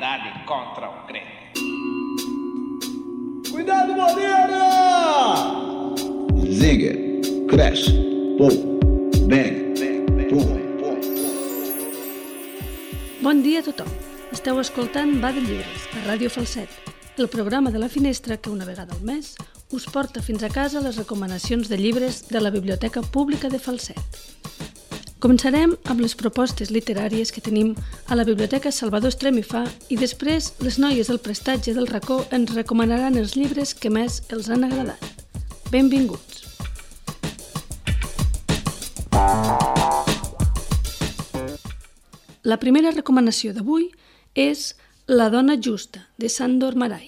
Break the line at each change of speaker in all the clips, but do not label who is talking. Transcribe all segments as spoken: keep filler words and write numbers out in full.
humanidade contra o crente.
Cuidado, Moreira!
Zinger, crash, pum, bang, pum, pum.
Bon dia a tothom. Esteu escoltant Va de Llibres, a Ràdio Falset, el programa de la Finestra que una vegada al mes us porta fins a casa les recomanacions de llibres de la Biblioteca Pública de Falset. Començarem amb les propostes literàries que tenim a la Biblioteca Salvador Estremifà i després les noies del prestatge del racó ens recomanaran els llibres que més els han agradat. Benvinguts! La primera recomanació d'avui és La dona justa, de Sándor Márai.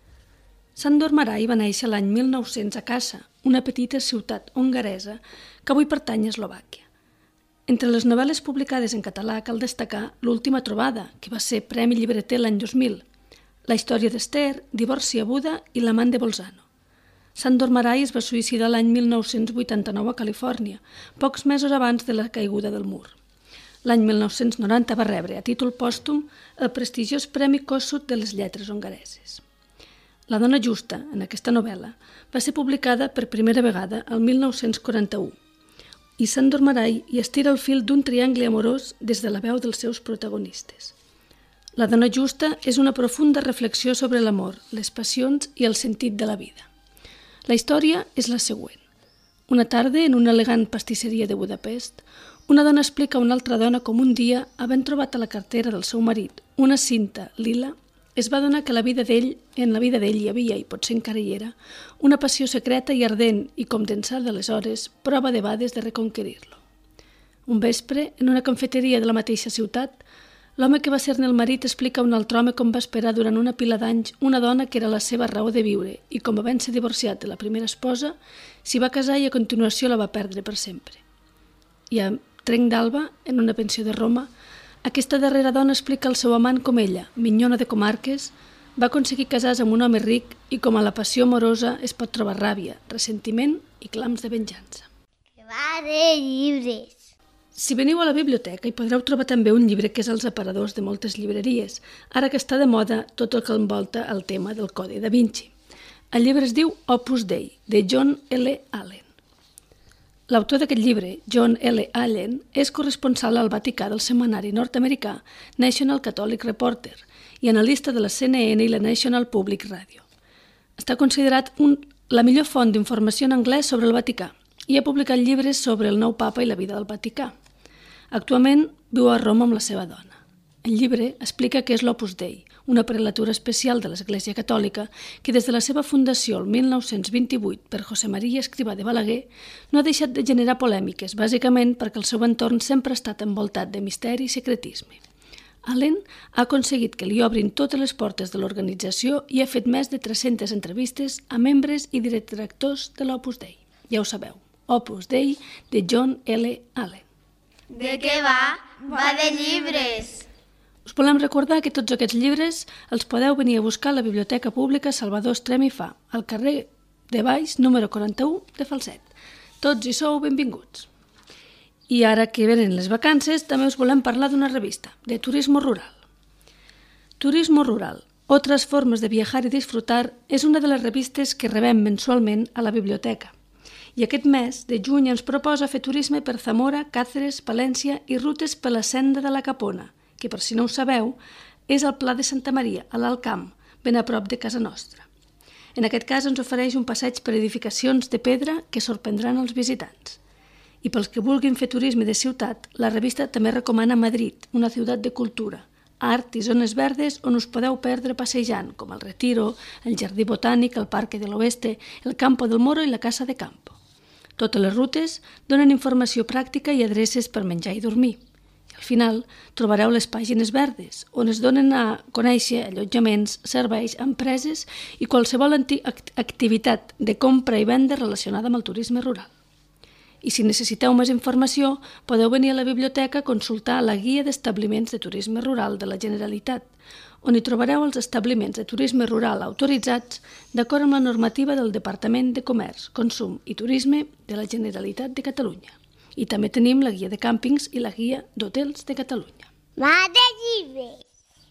Sándor Márai va néixer l'any mil nou-cents a Kassa, una petita ciutat hongaresa que avui pertany a Eslovàquia. Entre les novel·les publicades en català cal destacar L'última trobada, que va ser Premi Llibreter l'any dos mil, La història d'Ester, Divorci a Buda i L'amant de Bolzano. Sándor Márai es va suïcidar l'any mil nou-cents vuitanta-nou a Califòrnia, pocs mesos abans de la caiguda del mur. L'any mil nou-cents noranta va rebre, a títol pòstum, el prestigiós Premi Kossuth de les lletres hongareses. La dona justa, en aquesta novel·la, va ser publicada per primera vegada el mil nou-cents quaranta-u i Sándor Márai hi estira el fil d'un triangle amorós des de la veu dels seus protagonistes. La dona justa és una profunda reflexió sobre l'amor, les passions i el sentit de la vida. La història és la següent. Una tarda, en una elegant pastisseria de Budapest, una dona explica a una altra dona com un dia, havent trobat a la cartera del seu marit una cinta lila, es va adonar que la vida d'ell, en la vida d'ell hi havia, i potser encara hi era, una passió secreta i ardent i, com d'ençà d'aleshores, prova de bades de reconquerir-lo. Un vespre, en una confeteria de la mateixa ciutat, l'home que va ser-ne el marit explica a un altre home com va esperar durant una pila d'anys una dona que era la seva raó de viure i, com havent-se divorciat de la primera esposa, s'hi va casar i a continuació la va perdre per sempre. I a Trenc d'alba, en una pensió de Roma, aquesta darrera dona explica al seu amant com ella, minyona de comarques, va aconseguir casar-se amb un home ric i com a la passió amorosa es pot trobar ràbia, ressentiment i clams de venjança.
Que va de llibres!
Si veniu a la biblioteca hi podreu trobar també un llibre que és als aparadors de moltes llibreries, ara que està de moda tot el que envolta el tema del Codi da Vinci. El llibre es diu Opus Dei, de John L. Allen. L'autor d'aquest llibre, John L. Allen, és corresponsal al Vaticà del setmanari nord-americà National Catholic Reporter i analista de la C N N i la National Public Radio. Està considerat un, la millor font d'informació en anglès sobre el Vaticà i ha publicat llibres sobre el nou papa i la vida del Vaticà. Actualment viu a Roma amb la seva dona. El llibre explica què és l'Opus Dei, una prelatura especial de l'Església Catòlica que des de la seva fundació el mil nou-cents vint-i-vuit per José María Escrivà de Balaguer no ha deixat de generar polèmiques, bàsicament perquè el seu entorn sempre ha estat envoltat de misteri i secretisme. Allen ha aconseguit que li obrin totes les portes de l'organització i ha fet més de tres-centes entrevistes a membres i directors de l'Opus Dei. Ja ho sabeu, Opus Dei de John L. Allen.
De què va? Va de llibres!
Us volem recordar que tots aquests llibres els podeu venir a buscar a la Biblioteca Pública Salvador Estremifà, al carrer de Baix, número quaranta-u de Falset. Tots hi sou benvinguts. I ara que venen les vacances, també us volem parlar d'una revista, de turismo rural. Turismo rural, otras formas de viajar y disfrutar, és una de les revistes que rebem mensualment a la biblioteca. I aquest mes de juny ens proposa fer turisme per Zamora, Càceres, Palència i rutes per la Senda de la Capona, que, per si no ho sabeu, és el Pla de Santa Maria, a l'Alt Camp, ben a prop de casa nostra. En aquest cas ens ofereix un passeig per edificacions de pedra que sorprendran els visitants. I pels que vulguin fer turisme de ciutat, la revista també recomana Madrid, una ciutat de cultura, art i zones verdes on us podeu perdre passejant, com el Retiro, el Jardí Botànic, el Parque de l'Oeste, el Campo del Moro i la Casa de Campo. Totes les rutes donen informació pràctica i adreces per menjar i dormir. Al final trobareu les pàgines verdes, on es donen a conèixer allotjaments, serveis, empreses i qualsevol activitat de compra i venda relacionada amb el turisme rural. I si necessiteu més informació, podeu venir a la biblioteca a consultar la Guia d'Establiments de Turisme Rural de la Generalitat, on hi trobareu els establiments de turisme rural autoritzats d'acord amb la normativa del Departament de Comerç, Consum i Turisme de la Generalitat de Catalunya. I també tenim la guia de càmpings i la guia d'hotels de Catalunya.
Va de llibres!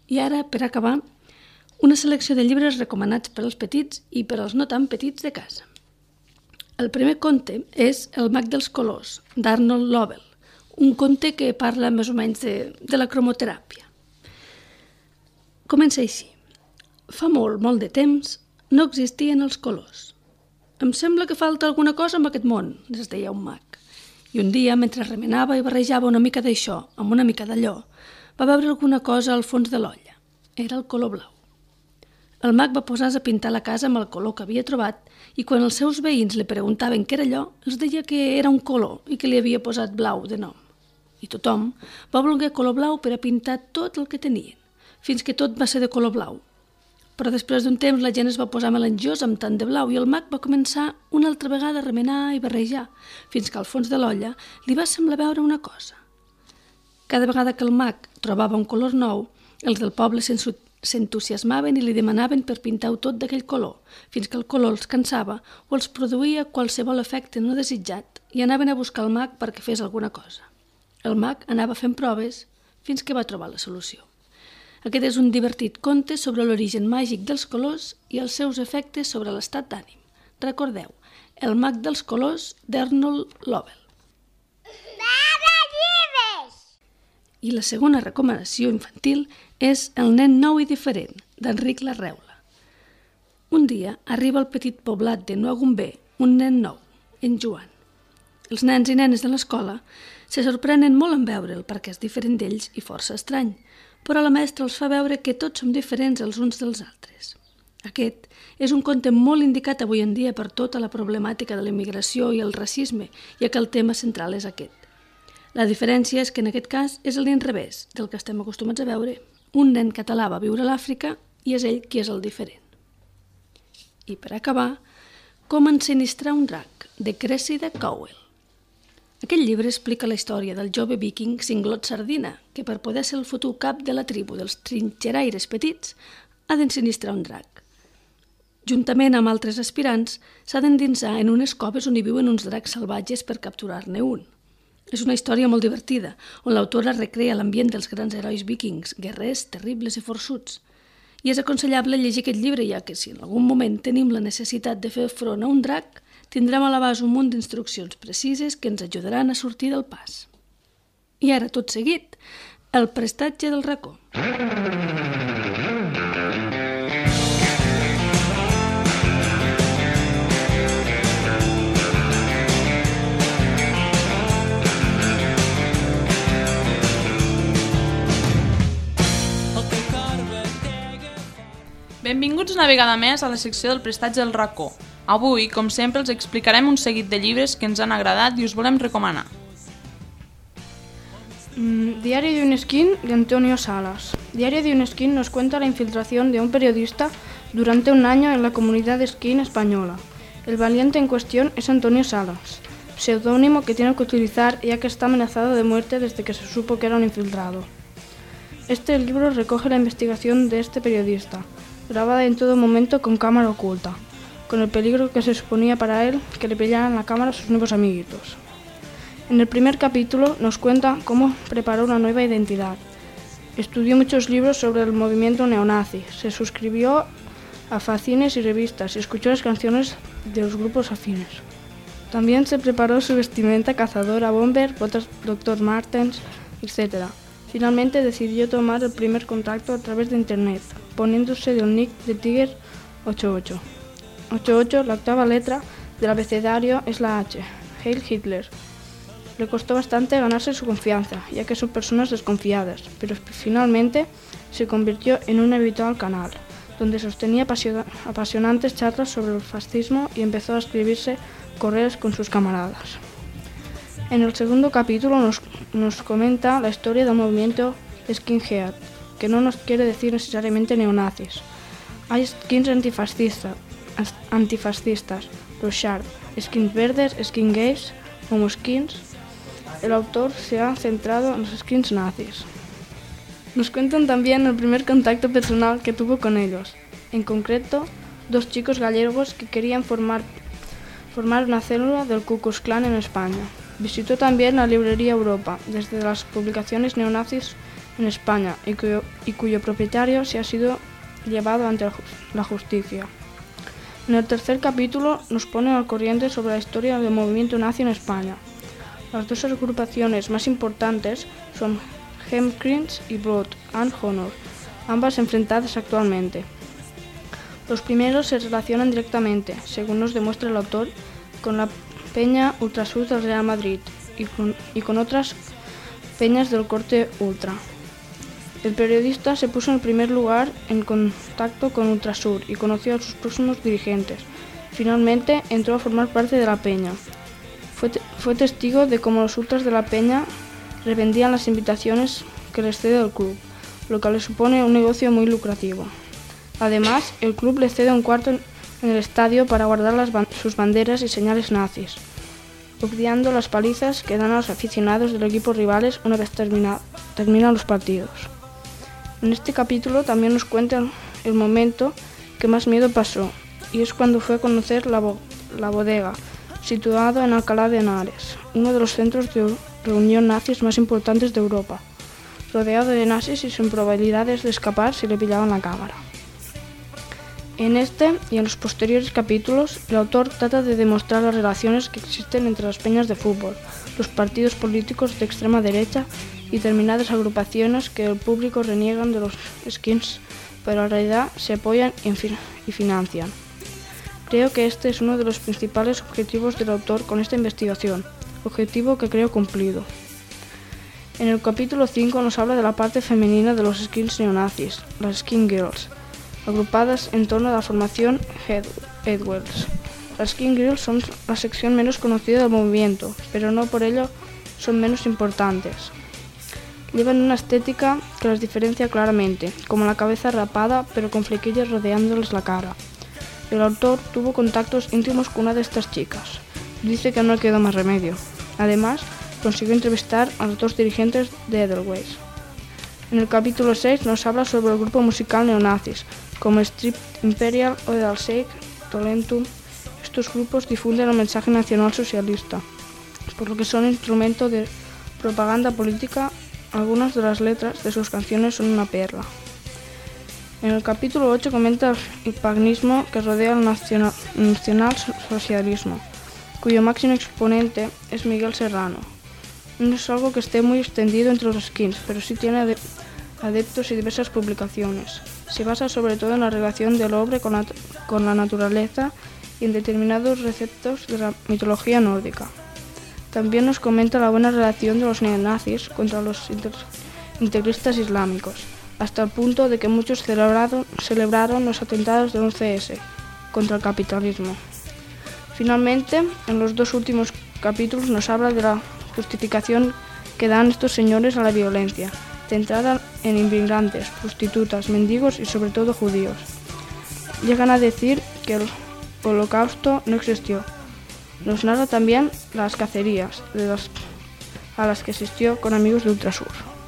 I ara, per acabar, una selecció de llibres recomanats per als petits i per als no tan petits de casa. El primer conte és El mag dels colors, d'Arnold Lovell, un conte que parla més o menys de, de la cromoteràpia. Comença així. Fa molt, molt de temps, no existien els colors. Em sembla que falta alguna cosa en aquest món, es deia un mag. I un dia, mentre remenava i barrejava una mica d'això amb una mica d'allò, va veure alguna cosa al fons de l'olla. Era el color blau. El mag va posar-se a pintar la casa amb el color que havia trobat i quan els seus veïns li preguntaven què era allò, els deia que era un color i que li havia posat blau de nom. I tothom va voler color blau per a pintar tot el que tenien, fins que tot va ser de color blau. Però després d'un temps la gent es va posar melanjosa amb tant de blau i el mag va començar una altra vegada a remenar i barrejar, fins que al fons de l'olla li va semblar veure una cosa. Cada vegada que el mag trobava un color nou, els del poble s'entusiasmaven i li demanaven per pintar-ho tot d'aquell color, fins que el color els cansava o els produïa qualsevol efecte no desitjat i anaven a buscar el mag perquè fes alguna cosa. El mag anava fent proves fins que va trobar la solució. Aquest és un divertit conte sobre l'origen màgic dels colors i els seus efectes sobre l'estat d'ànim. Recordeu, El mag dels colors d'Arnold Lovell. I la segona recomanació infantil és El nen nou i diferent, d'Enric Larreula. Un dia arriba al petit poblat de Noagumbé un nen nou, en Joan. Els nens i nenes de l'escola se sorprenen molt en veure'l perquè és diferent d'ells i força estrany, però la mestra els fa veure que tots som diferents els uns dels altres. Aquest és un conte molt indicat avui en dia per tota la problemàtica de l'immigració i el racisme, ja que el tema central és aquest. La diferència és que en aquest cas és a l'inrevés del que estem acostumats a veure. Un nen català va viure a l'Àfrica i és ell qui és el diferent. I per acabar, Com ensinistrar un drac, de Cressida Cowell. Aquest llibre explica la història del jove viking Singlot Sardina, que per poder ser el futur cap de la tribu dels trinxeraires petits ha d'ensinistrar un drac. Juntament amb altres aspirants, s'ha d'endinsar en unes coves on hi viuen uns dracs salvatges per capturar-ne un. És una història molt divertida, on l'autora recrea l'ambient dels grans herois vikings, guerrers, terribles i forçuts. I és aconsellable llegir aquest llibre, ja que si en algun moment tenim la necessitat de fer front a un drac, tindrem a l'abast un munt d'instruccions precises que ens ajudaran a sortir del pas. I ara, tot seguit, el prestatge del racó.
Benvinguts una vegada més a la secció del prestatge del racó. Avui, com sempre, els explicarem un seguit de llibres que ens han agradat i us volem recomanar.
Mm, Diario de un esquín de Antonio Salas. Diario de un esquín nos cuenta la infiltración de un periodista durante un año en la comunidad de esquí española. El valiente en cuestión es Antonio Salas, seudónimo que tiene que utilizar ya que está amenazado de muerte desde que se supo que era un infiltrado. Este libro recoge la investigación de este periodista, grabada en todo momento con cámara oculta, con el peligro que se suponía para él que le pillaran la cámara a sus nuevos amiguitos. En el primer capítulo nos cuenta cómo preparó una nueva identidad. Estudió muchos libros sobre el movimiento neonazi, se suscribió a fanzines y revistas y escuchó las canciones de los grupos afines. También se preparó su vestimenta cazadora bomber, botas doctor Martens, etcétera. Finalmente decidió tomar el primer contacto a través de internet, poniéndose del nick de Tiger ochenta y ocho. ochenta y ocho, la octava letra del abecedario, es la H, Heil Hitler. Le costó bastante ganarse su confianza, ya que son personas desconfiadas, pero finalmente se convirtió en un habitual canal, donde sostenía apasionantes charlas sobre el fascismo y empezó a escribirse correos con sus camaradas. En el segundo capítulo nos, nos comenta la historia del movimiento skinhead, que no nos quiere decir necesariamente neonazis. Hay skins antifascistas, antifascistas, los sharp, skins verdes, skins gays, homo skins. El autor se ha centrado en los skins nazis. Nos cuentan también el primer contacto personal que tuvo con ellos, en concreto, dos chicos gallegos que querían formar, formar una célula del Ku Klux Klan en España. Visitó también la librería Europa, desde las publicaciones neonazis en España y cuyo, y cuyo propietario se ha sido llevado ante la justicia. En el tercer capítulo nos ponen al corriente sobre la historia del movimiento nazi en España. Las dos agrupaciones más importantes son Heimskringla y Blood and Honor, ambas enfrentadas actualmente. Los primeros se relacionan directamente, según nos demuestra el autor, con la peña Ultrasur del Real Madrid y con, y con otras peñas del corte ultra. El periodista se puso en primer lugar en contacto con Ultrasur y conoció a sus próximos dirigentes. Finalmente entró a formar parte de la peña. Fue, te- fue testigo de cómo los ultras de la peña revendían las invitaciones que les cede el club, lo que le supone un negocio muy lucrativo. Además, el club le cede un cuarto en, en el estadio para guardar las ban- sus banderas y señales nazis, obviando las palizas que dan a los aficionados del equipo rivales una vez termina, terminan los partidos. En este capítulo también nos cuentan el momento que más miedo pasó, y es cuando fue a conocer la, bo- la bodega, situado en Alcalá de Henares, uno de los centros de reunión nazis más importantes de Europa, rodeado de nazis y sin probabilidades de escapar si le pillaban la cámara. En este y en los posteriores capítulos, el autor trata de demostrar las relaciones que existen entre las peñas de fútbol, los partidos políticos de extrema derecha y determinadas agrupaciones que el público reniegan de los skins, pero en realidad se apoyan y, fin- y financian. Creo que este es uno de los principales objetivos del autor con esta investigación, objetivo que creo cumplido. En el capítulo cinco nos habla de la parte femenina de los skins neonazis, las Skin Girls, agrupadas en torno a la formación Edwards. Las Skin Girls son la sección menos conocida del movimiento, pero no por ello son menos importantes. Llevan una estética que las diferencia claramente, como la cabeza rapada pero con flequillos rodeándoles la cara. El autor tuvo contactos íntimos con una de estas chicas. Dice que no le quedó más remedio. Además, consiguió entrevistar a los dos dirigentes de Edelweiss. En el capítulo seis nos habla sobre el grupo musical neonazis, como Strip Imperial o de Alseik, Tolentum. Estos grupos difunden el mensaje nacional socialista, por lo que son instrumento de propaganda política. Algunas de las letras de sus canciones son una perla. En el capítulo ocho comenta el paganismo que rodea el nacional, nacionalsocialismo, cuyo máximo exponente es Miguel Serrano. No es algo que esté muy extendido entre los skins, pero sí tiene adeptos y diversas publicaciones. Se basa sobre todo en la relación del hombre con la, con la naturaleza y en determinados receptos de la mitología nórdica. También nos comenta la buena relación de los neonazis contra los inter, integristas islámicos, hasta el punto de que muchos celebraron, celebraron los atentados del once ese contra el capitalismo. Finalmente, en los dos últimos capítulos nos habla de la justificación que dan estos señores a la violencia, centrada en inmigrantes, prostitutas, mendigos y sobre todo judíos. Llegan a decir que el holocausto no existió. Nos narra también las cacerías de las, a las que asistió con amigos de Ultrasur.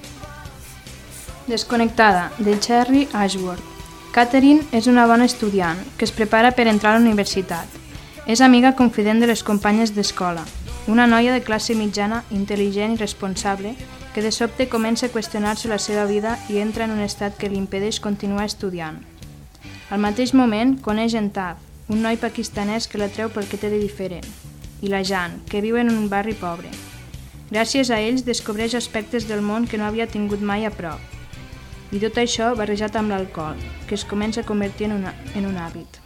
Desconnectada, de Cherry Ashworth. Catherine és una bona estudiant que es prepara per entrar a la universitat. És amiga confident de les companyes d'escola, una noia de classe mitjana, intel·ligent i responsable que de sobte comença a qüestionar-se la seva vida i entra en un estat que li impedeix continuar estudiant. Al mateix moment coneix en Tad, un noi pakistanès que l'atreu pel que té de diferent, i la Jan, que viu en un barri pobre. Gràcies a ells descobreix aspectes del món que no havia tingut mai a prop. I tot això barrejat amb l'alcohol, que es comença a convertir en, una, en un hàbit.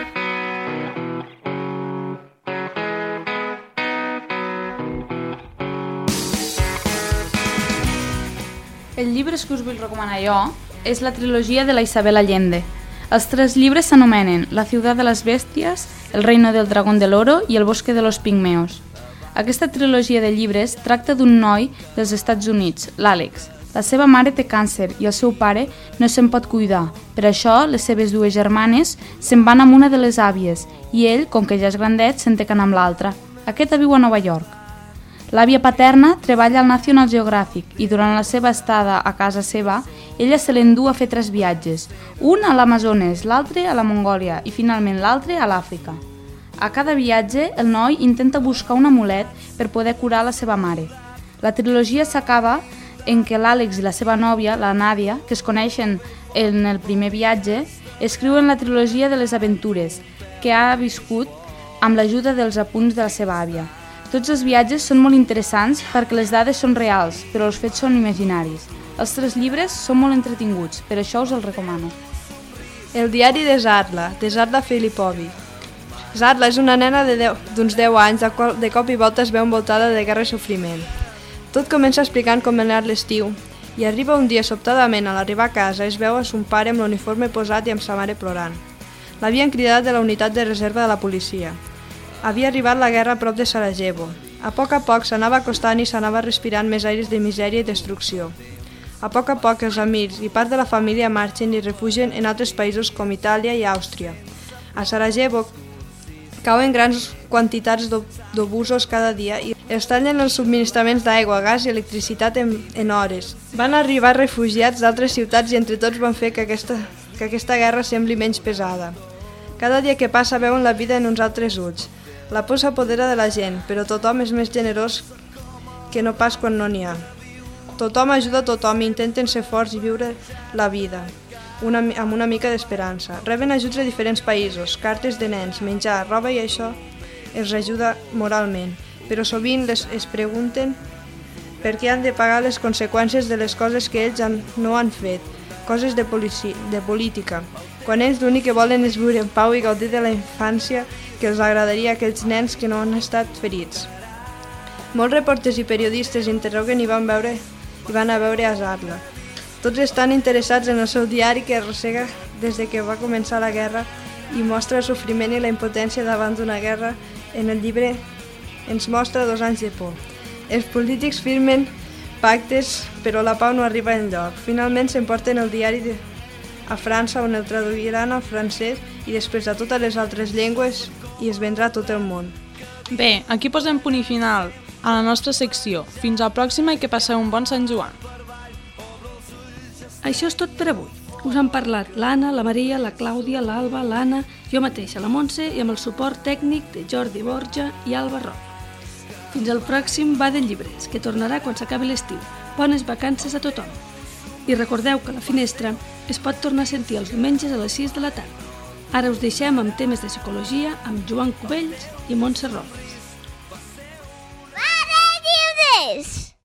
El llibre que us vull recomanar jo és la trilogia de la Isabel Allende. Els tres llibres s'anomenen La ciutat de les bèsties, El reino del dragón del oro i El bosque de los pigmeos. Aquesta trilogia de llibres tracta d'un noi dels Estats Units, l'Àlex. La seva mare té càncer i el seu pare no se'n pot cuidar. Per això, les seves dues germanes se'n van amb una de les àvies i ell, com que ja és grandet, se'n té que anar amb l'altra. Aquesta viu a Nova York. L'àvia paterna treballa al National Geographic i durant la seva estada a casa seva, ella se l'endú a fer tres viatges, un a l'Amazones, l'altre a la Mongòlia i finalment l'altre a l'Àfrica. A cada viatge, el noi intenta buscar un amulet per poder curar la seva mare. La trilogia s'acaba en què l'Àlex i la seva nòvia, la Nàdia, que es coneixen en el primer viatge, escriuen la trilogia de les aventures que ha viscut amb l'ajuda dels apunts de la seva àvia. Tots els viatges són molt interessants perquè les dades són reals, però els fets són imaginaris. Els tres llibres són molt entretinguts, per això us els recomano.
El diari de Zarla, de Zarla Filipovi. Zarla és una nena d'uns deu anys, de, qual, de cop i volta es veu envoltada de guerra i sofriment. Tot comença explicant com ha anat l'estiu, i arriba un dia sobtadament a l'arribar a casa es veu a son pare amb l'uniforme posat i amb sa mare plorant. L'havien cridat de la unitat de reserva de la policia. Havia arribat la guerra a prop de Sarajevo. A poc a poc s'anava acostant i s'anava respirant més aires de misèria i destrucció. A poc a poc els amics i part de la família marxen i refugien en altres països com Itàlia i Àustria. A Sarajevo cauen grans quantitats d'obusos cada dia i es tallen els subministraments d'aigua, gas i electricitat en, en hores. Van arribar refugiats d'altres ciutats i entre tots van fer que aquesta, que aquesta guerra sembli menys pesada. Cada dia que passa veuen la vida en uns altres ulls. La por s'apodera de la gent, però tothom és més generós que no pas quan no n'hi ha. Tothom ajuda a tothom i intenten ser forts i viure la vida una, amb una mica d'esperança. Reben ajuts de diferents països, cartes de nens, menjar, roba i això els ajuda moralment, però sovint les, es pregunten per què han de pagar les conseqüències de les coses que ells han, no han fet, coses de, polici, de política, quan ells l'únic que volen és viure en pau i gaudir de la infància que els agradaria a aquells nens que no han estat ferits. Molts reporters i periodistes interroguen i van, veure, i van a veure a Zarla. Tots estan interessats en el seu diari que arrossega des de que va començar la guerra i mostra el sofriment i la impotència davant d'una guerra. En el llibre ens mostra dos anys de por. Els polítics firmen pactes, però la pau no arriba enlloc. Finalment s'emporten el diari de... a França, on el traduiran al francès i després a totes les altres llengües i es vendrà a tot el món.
Bé, aquí posem punt i final a la nostra secció. Fins a la pròxima i que passeu un bon Sant Joan.
Això és tot per avui. Us han parlat l'Anna, la Maria, la Clàudia, l'Alba, l'Anna, jo mateixa, la Montse, i amb el suport tècnic de Jordi Borja i Alba Roc. Fins al pròxim Va de Llibres, que tornarà quan s'acabi l'estiu. Bones vacances a tothom. I recordeu que la finestra es pot tornar a sentir els diumenges a les sis de la tarda. Ara us deixem amb temes de psicologia amb Joan Cubells i Montse Robles.
Va de Llibres!